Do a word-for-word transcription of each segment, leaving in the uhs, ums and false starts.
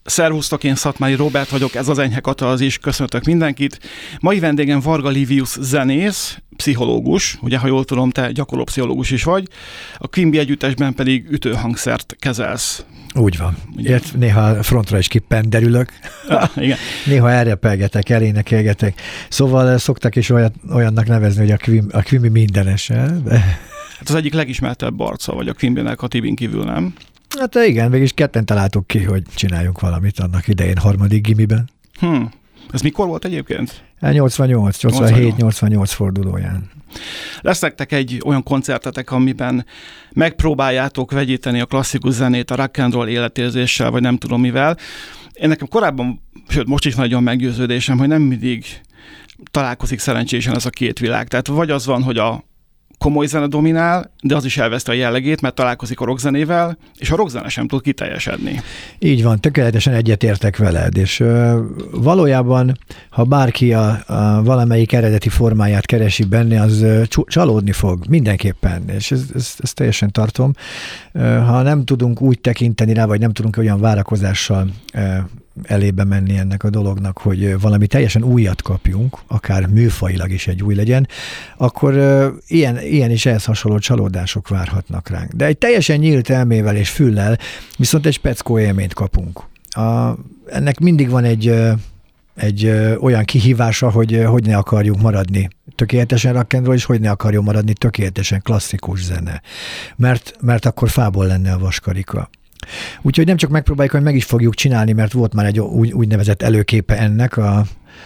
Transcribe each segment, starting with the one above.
Szervusztok, én Szatmári Róbert vagyok, ez az Enyhe Katalázis, köszöntök mindenkit. Mai vendégem Varga Livius zenész, pszichológus, ugye, ha jól tudom, te gyakorló pszichológus is vagy, a Quimby együttesben pedig ütőhangszert kezelsz. Úgy van. Ért, néha frontra is kipenderülök. Ja, igen. Néha elrepelgetek, elénekelgetek. Szóval szoktak is olyat, olyannak nevezni, hogy a Quimby, a Quimby mindenese. De... Hát az egyik legismertebb arca vagy a Quimbynek a Tibin kívül, nem? Hát igen, végig ketten találtuk ki, hogy csináljunk valamit annak idején, harmadik gimiben. Hm. Ez mikor volt egyébként? nyolcvannyolc, nyolcvanhét, nyolcvannyolc fordulóján. Lesz nektek egy olyan koncertetek, amiben megpróbáljátok vegyíteni a klasszikus zenét a rock and roll életérzéssel, vagy nem tudom mivel. Én nekem korábban, sőt most is nagyon meggyőződésem, hogy nem mindig találkozik szerencsésen ez a két világ. Tehát vagy az van, hogy a komoly zene dominál, de az is elveszti a jellegét, mert találkozik a rockzenével, és a rockzene sem tud kiteljesedni. Így van, tökéletesen egyetértek veled, és ö, valójában, ha bárki a, a valamelyik eredeti formáját keresi benne, az ö, csalódni fog, mindenképpen, és ezt ez, ez teljesen tartom. Ö, ha nem tudunk úgy tekinteni rá, vagy nem tudunk olyan várakozással ö, elébe menni ennek a dolognak, hogy valami teljesen újat kapjunk, akár műfajilag is egy új legyen, akkor uh, ilyen, ilyen is ehhez hasonló csalódások várhatnak ránk. De egy teljesen nyílt elmével és füllel viszont egy speckó élményt kapunk. A, ennek mindig van egy, uh, egy uh, olyan kihívása, hogy uh, hogy ne akarjunk maradni tökéletesen rock and roll, és hogy ne akarjon maradni tökéletesen klasszikus zene. Mert, mert akkor fából lenne a vaskarika. Úgyhogy nem csak megpróbáljuk, hogy meg is fogjuk csinálni, mert volt már egy úgy, úgynevezett előképe ennek a,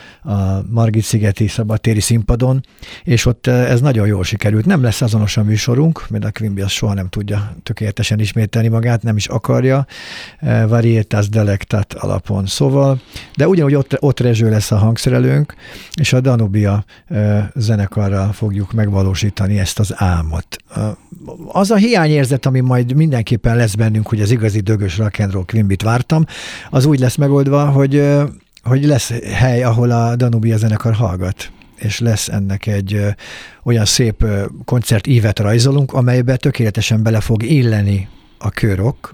a Margit-szigeti szabadtéri színpadon, és ott ez nagyon jól sikerült. Nem lesz azonos a műsorunk, mert a Quimby az soha nem tudja tökéletesen ismételni magát, nem is akarja, varietas delectat alapon. Szóval, de ugyanúgy ott, ott rezső lesz a hangszerelőnk, és a Danubia zenekarral fogjuk megvalósítani ezt az álmot. Az a hiányérzet, ami majd mindenképpen lesz bennünk, hogy az igazi dögös rock and roll Quimbyt vártam, az úgy lesz megoldva, hogy hogy lesz hely, ahol a Danubia zenekar hallgat, és lesz ennek egy ö, olyan szép ö, koncertívet rajzolunk, amelybe tökéletesen bele fog illeni a kőrock,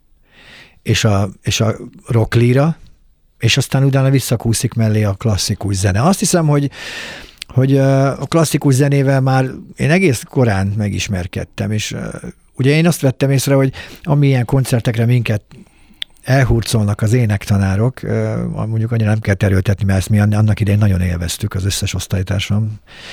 és a, és a rocklíra, és aztán utána visszakúszik mellé a klasszikus zene. Azt hiszem, hogy hogy a klasszikus zenével már én egész korán megismerkedtem, és ö, ugye én azt vettem észre, hogy amilyen koncertekre minket elhurcolnak az énektanárok, mondjuk annyira nem kell terültetni, mert ezt mi annak idején nagyon élveztük, az összes osztálytársam,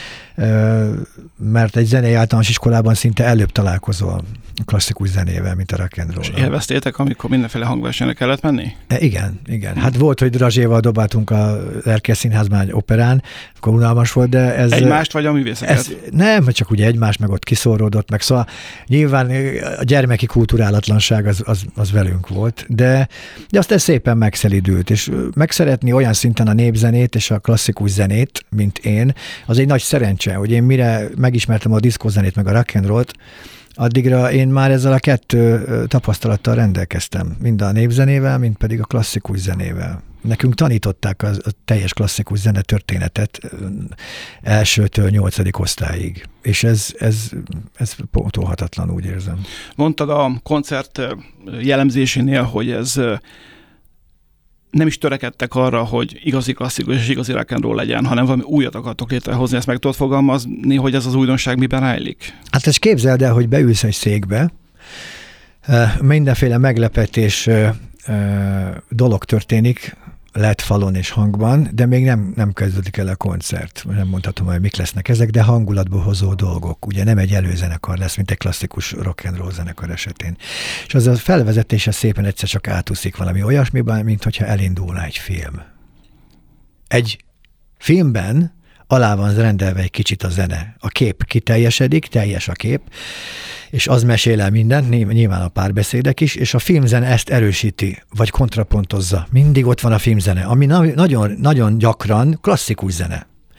mert egy zenei általános iskolában szinte előbb találkozol a klasszikus zenével, mint a rock and roll. És élveztétek, amikor mindenféle hangversenyre kellett menni? E, igen, igen. Hát volt, hogy Drazséval dobáltunk a Erkel Színházban egy operán, akkor unalmas volt, de ez... Egymást vagy a művészeket? Ez, nem, csak ugye egymást, meg ott kiszóródott, meg szóval nyilván a gyermeki kulturálatlanság az, az, az velünk volt, de, de aztán szépen megszelidült, és megszeretni olyan szinten a népzenét és a klasszikus zenét, mint én, az egy nagy szerencse, hogy én mire megismertem a diszkózenét meg a rock and rollt, addigra én már ezzel a kettő tapasztalattal rendelkeztem, mind a népzenével, mind pedig a klasszikus zenével. Nekünk tanították a, a teljes klasszikus zene történetet elsőtől nyolcadik osztályig, és ez, ez, ez pótolhatatlan, úgy érzem. Mondtad a koncert jellemzésénél, hogy ez nem is törekedtek arra, hogy igazi klasszikus és igazi rock and roll legyen, hanem valami újat akartok létrehozni. Ezt meg tudod fogalmazni, hogy ez az újdonság miben rejlik? Hát ezt képzeld el, hogy beülsz egy székbe, mindenféle meglepetés dolog történik, lett falon és hangban, de még nem, nem kezdődik el a koncert. Nem mondhatom, hogy mik lesznek ezek, de hangulatból hozó dolgok. Ugye nem egy előzenekar lesz, mint egy klasszikus rock and roll zenekar esetén. És az a felvezetése szépen egyszer csak átúszik valami olyasmiben, mint hogyha elindulna egy film. Egy filmben alá van rendelve egy kicsit a zene. A kép kiteljesedik, teljes a kép, és az mesél el mindent, nyilván a párbeszédek is, és a filmzene ezt erősíti, vagy kontrapontozza. Mindig ott van a filmzene, ami nagyon, nagyon gyakran klasszikus zene.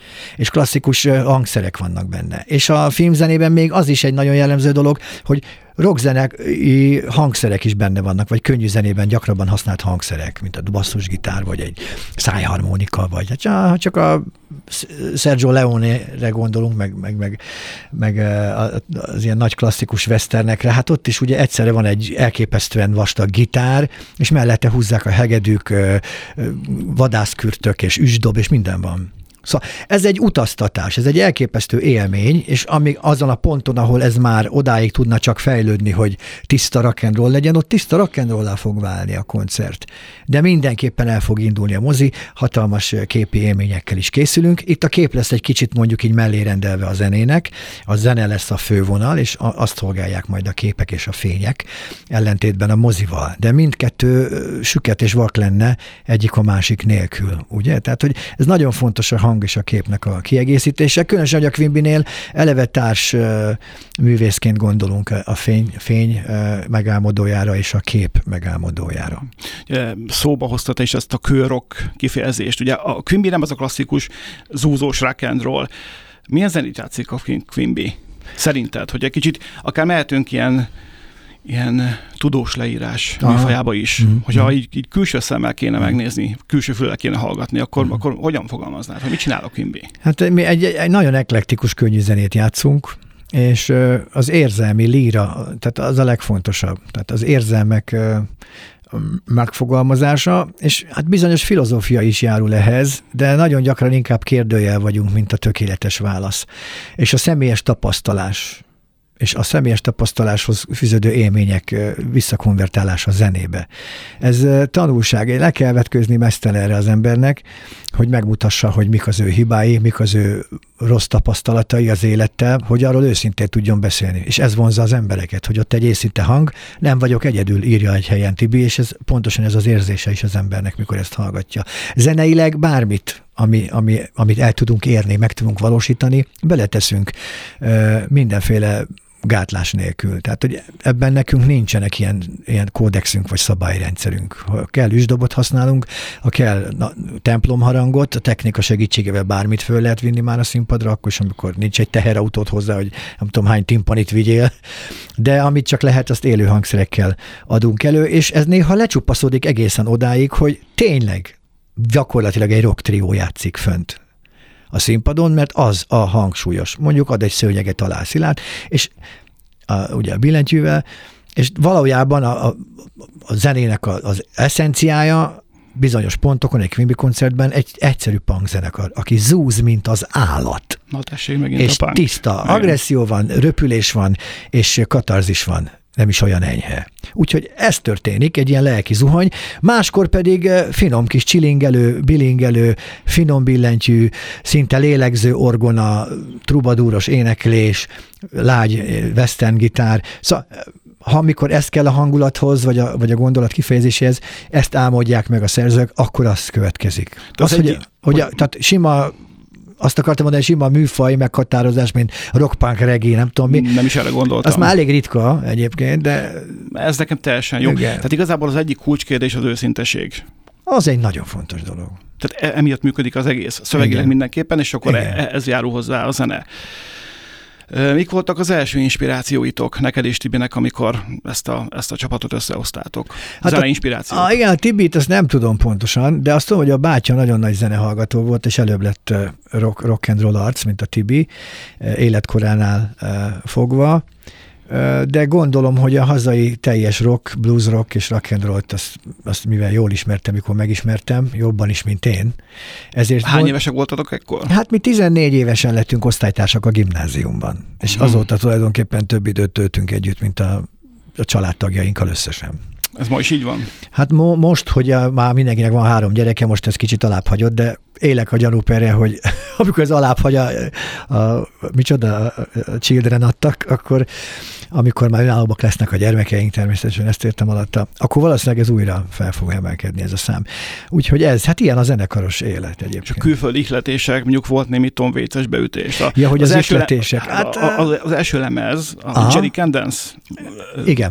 és klasszikus hangszerek vannak benne. És a filmzenében még az is egy nagyon jellemző dolog, hogy rockzenei hangszerek is benne vannak, vagy könnyű zenében gyakrabban használt hangszerek, mint a basszusgitár, vagy egy szájharmonika, vagy ha csak a Sergio Leone-re gondolunk, meg, meg, meg, meg az ilyen nagy klasszikus westernekre, hát ott is ugye egyszerre van egy elképesztően vastag gitár, és mellette húzzák a hegedűk, vadászkürtök és üsdob, és minden van. Szóval ez egy utaztatás, ez egy elképesztő élmény, és amíg azon a ponton, ahol ez már odáig tudna csak fejlődni, hogy tiszta rock and roll legyen, ott tiszta rock and roll-á fog válni a koncert. De mindenképpen el fog indulni a mozi, hatalmas képi élményekkel is készülünk. Itt a kép lesz egy kicsit mondjuk így mellé rendelve a zenének, a zene lesz a fővonal, és azt szolgálják majd a képek és a fények, ellentétben a mozival. De mindkettő süket és vak lenne egyik a másik nélkül, ugye? Tehát, hogy ez nagyon fontos a hang és a képnek a kiegészítése. Különösen, hogy a Quimbynél eleve társ művészként gondolunk a fény, fény megálmodójára és a kép megálmodójára. Szóba hoztad is ezt a kőrock kifejezést. Ugye a Quimby nem az a klasszikus zúzós rock and roll. Milyen zenét játszik a Quimby? Szerinted, hogy egy kicsit akár mehetünk ilyen ilyen tudós leírás műfajába is, mm-hmm. hogyha így, így külső szemmel kéne megnézni, külső füllel kéne hallgatni, akkor, mm. akkor hogyan fogalmaznád, hogy mit csinál a Quimby? Hát mi egy, egy nagyon eklektikus könnyű zenét játszunk, és az érzelmi líra, tehát az a legfontosabb, tehát az érzelmek megfogalmazása, és hát bizonyos filozófia is járul ehhez, de nagyon gyakran inkább kérdőjel vagyunk, mint a tökéletes válasz. És a személyes tapasztalás, és a személyes tapasztaláshoz fűződő élmények visszakonvertálása zenébe. Ez tanulság, le kell vetkőzni mesztelenre az embernek, hogy megmutassa, hogy mik az ő hibái, mik az ő rossz tapasztalatai az élettel, hogy arról őszintén tudjon beszélni. És ez vonzza az embereket, hogy ott egy észinte hang, nem vagyok egyedül, írja egy helyen Tibi, és ez pontosan ez az érzése is az embernek, mikor ezt hallgatja. Zeneileg bármit, ami, ami, amit el tudunk érni, meg tudunk valósítani, beleteszünk mindenféle gátlás nélkül. Tehát, hogy ebben nekünk nincsenek ilyen, ilyen kódexünk vagy szabályrendszerünk. Ha kell üsdobot használunk, ha kell na, templomharangot, a technika segítségével bármit föl lehet vinni már a színpadra, akkor is, amikor nincs egy teherautót hozzá, hogy nem tudom hány timpanit vigyél, de amit csak lehet, azt élő hangszerekkel adunk elő, és ez néha lecsupaszódik egészen odáig, hogy tényleg gyakorlatilag egy rock trió játszik fönt a színpadon, mert az a hangsúlyos. Mondjuk ad egy szőnyeget alá Szilárd, és a, ugye a billentyűvel, és valójában a, a, a zenének a, az eszenciája bizonyos pontokon, egy Quimby koncertben egy egyszerű punk zenekar, aki zúz, mint az állat. Na tessék, megint és a punk. Tiszta, agresszió van, röpülés van, és katarzis van. Nem is olyan enyhe. Úgyhogy ez történik, egy ilyen lelki zuhany, máskor pedig finom kis csilingelő, bilingelő, finom billentyű, szinte lélegző orgona, trubadúros éneklés, lágy western gitár. Szóval, ha amikor ezt kell a hangulathoz, vagy a, vagy a gondolat kifejezéséhez, ezt álmodják meg a szerzők, akkor az következik. Az, az hogy, egy, hogy, hogy tehát sima azt akartam mondani, hogy sima műfaj meghatározás, mint rock-punk, reggae, nem tudom mi. Nem is erre gondoltam. Az már elég ritka egyébként, de... Ez nekem teljesen jó. Igen. Tehát igazából az egyik kulcskérdés az őszinteség. Az egy nagyon fontos dolog. Tehát emiatt működik az egész. Szövegileg Igen. mindenképpen, és akkor e- ez járul hozzá a zene. Mik voltak az első inspirációitok neked és Tibinek, amikor ezt a, ezt a csapatot összehoztátok? Hát zene inspiráció. A, igen, a Tibit azt nem tudom pontosan, de azt tudom, hogy a bátyja nagyon nagy zenehallgató volt, és előbb lett rock, rock and roll arc, mint a Tibi, életkoránál fogva. De gondolom, hogy a hazai teljes rock, blues rock és rock and roll-t azt, azt mivel jól ismertem, mikor megismertem, jobban is, mint én. Ezért Hány mond... évesek voltatok ekkor? Hát mi tizennégy évesen lettünk osztálytársak a gimnáziumban, és azóta tulajdonképpen több időt töltünk együtt, mint a, a családtagjainkkal összesen. Ez ma is így van? Hát mo- most, hogy a, már mindenkinek van három gyereke, most ez kicsit alább hagyott, de élek a gyanúperre, hogy amikor ez alább hagy a, a, micsoda, a children adtak, akkor amikor már önállóbbak lesznek a gyermekeink, természetesen ezt értem alatta, akkor valószínűleg ez újra fel fog emelkedni ez a szám. Úgyhogy ez, hát ilyen a zenekaros élet egyébként. És a külföldi ihletések, mondjuk volt némi Tom Waits-es beütés. A, ja, hogy az, az ihletések. Le, hát, az, az első lemez, a Jerry Can Dance. Igen.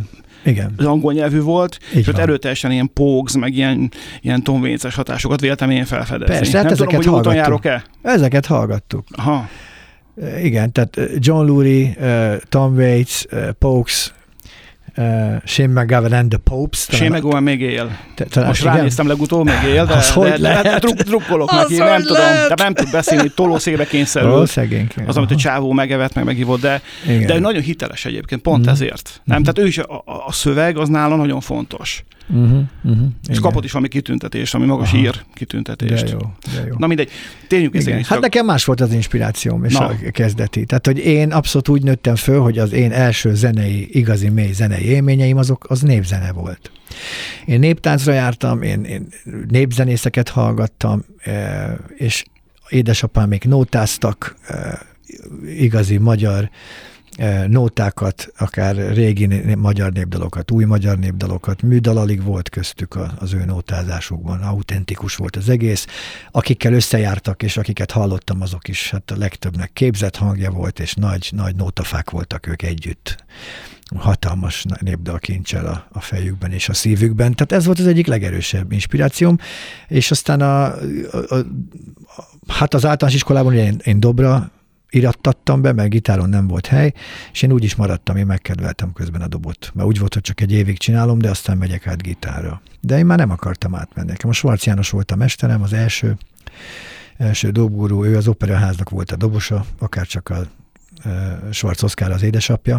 Igen. Az angol nyelvű volt, Így és ott van. erőteljesen ilyen Pogues, meg ilyen, ilyen Tom Waits-es hatásokat véltem én felfedezni. Persze, nem hát tudom, hogy úton járok-e? Ezeket hallgattuk. Aha. Igen, tehát John Lurie, Tom Waits, Pogues, Uh, Shane McGowan and the Popes. Shane McGowan még él. Te, talán, Most igen? ránéztem legutóbb, még él, de, az de, hogy de, de truk, drukkolok neki, nem tudom, de nem tud beszélni, tolószékbe kényszerül. Ó, szegényke. Az, amit a csávó megevett, meg meghívott, de, de nagyon hiteles egyébként, pont mm. ezért. Nem? Mm. Tehát ő is, a, a szöveg az nála nagyon fontos. Uh-huh, uh-huh, és igen. kapott is valami kitüntetést, ami magas ír kitüntetést. De jó, de jó. Na mindegy, térjünk vissza. Hát nekem más volt az inspirációm és Na. a kezdeti. Tehát, hogy én abszolút úgy nőttem föl, hogy az én első zenei, igazi mély zenei élményeim azok, az népzene volt. Én néptáncra jártam, én, én népzenészeket hallgattam, és édesapám még nótáztak, igazi magyar nótákat, akár régi magyar népdalokat, új magyar népdalokat, műdalalig volt köztük az ő nótázásukban, autentikus volt az egész. Akikkel összejártak, és akiket hallottam, azok is, hát a legtöbbnek képzett hangja volt, és nagy, nagy nótafák voltak ők együtt. Hatalmas népdalkincsel a, a fejükben és a szívükben. Tehát ez volt az egyik legerősebb inspirációm, és aztán a, a, a, hát az általános iskolában én, én dobra irattattam be, mert gitáron nem volt hely, és én úgy is maradtam, én megkedveltem közben a dobot. Mert úgy volt, hogy csak egy évig csinálom, de aztán megyek át gitárra. De én már nem akartam átmenni. Nekem a Schwarz János volt a mesterem, az első, első dobgurú, ő az operaháznak volt a dobosa, akár csak a e, Schwarz Oszkár az édesapja.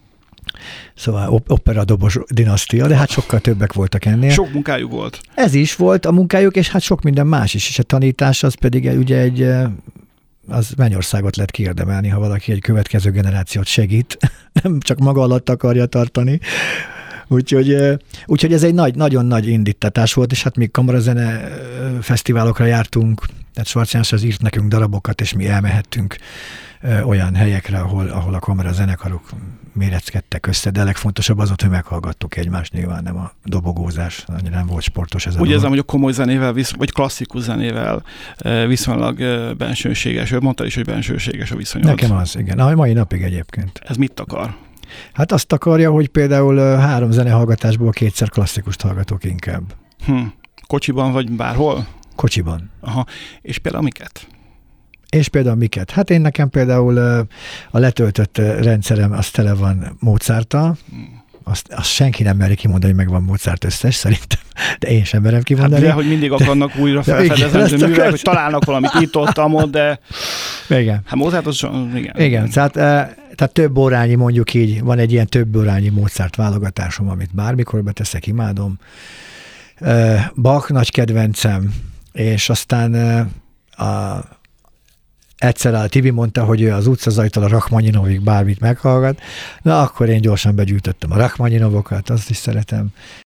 Szóval operadobos dinasztia, de hát sokkal többek voltak ennél. Sok munkájuk volt. Ez is volt a munkájuk, és hát sok minden más is, és a tanítás az pedig ugye egy az mennyországot lehet kiérdemelni, ha valaki egy következő generációt segít, nem csak maga alatt akarja tartani. Úgyhogy, úgyhogy ez egy nagy, nagyon nagy indítatás volt, és hát mi kamarazene fesztiválokra jártunk, tehát Schwarz János az írt nekünk darabokat, és mi elmehettünk olyan helyekre, ahol, ahol a kamarazenekarok méreckedtek össze, de legfontosabb az ott, hogy meghallgattuk egymást, nyilván nem a dobogózás, nem volt sportos ez a Úgy érzem, hogy a komoly zenével, vagy klasszikus zenével viszonylag bensőséges, ő mondta is, hogy bensőséges a viszonyod. Nekem az, igen. A mai napig egyébként. Ez mit akar? Hát azt akarja, hogy például három zenehallgatásból kétszer klasszikust hallgatok inkább. Hm. Kocsiban vagy bárhol? Kocsiban. Aha. És például miket? És például miket? Hát én nekem például a letöltött rendszerem, az tele van Mozarttal, azt, azt senki nem meri kimondani, hogy megvan Mozart összes, szerintem, de én sem merem kimondani. Hát, hogy mindig akarnak de, újra felfedezendő művek, akar... hogy találnak valamit itt ott, amott, de igen. Hát Mozart az, igen. Igen, tehát, tehát több órányi, mondjuk így, van egy ilyen több órányi Mozart válogatásom, amit bármikor beteszek, imádom. Bach nagy kedvencem, és aztán a egyszer a Tibi mondta, hogy ő az utcazajtól a Rachmaninovig bármit meghallgat, na akkor én gyorsan begyűjtöttem a Rachmaninovokat, azt is szeretem,